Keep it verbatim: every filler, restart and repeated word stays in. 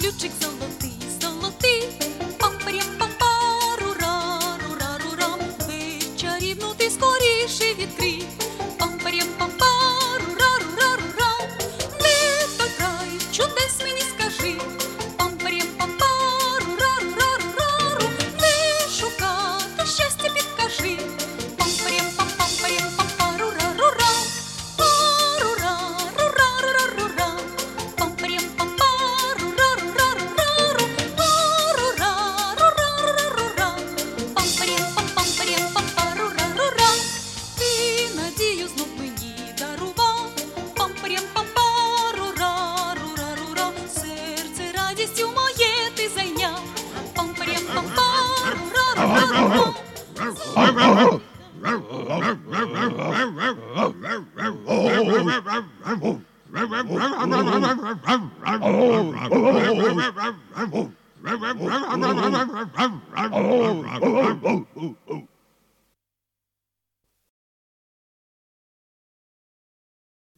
ключик золотий, золотий, пам-парям-пам-пару-рару-рару-ра. Двері чарівну ти скоріше відкрий, пам-парям-пам-пару-рару-рару-ра. Де той край чудес мені скажи, пам-парям-пам-пару-рару-рару-рару. Де шукати щастя підкажи, пам-парям-пам-пам-парям-пам-пару-рару-ра. Пару-рару-рару-рару-ра. Пам-парям-пам-пару-рару-рару-рару. Пару-рару-рару-рару-ра. Пам-парям-пам-пам-парям-пам-пару-рару-ра. Ти надію знов мені дарував, пам-парям-пам-пару-рару-рару-ра. Серце радістю моє ти зайняв, пам-парям-пам-пару-рару-рару-ра. Oh,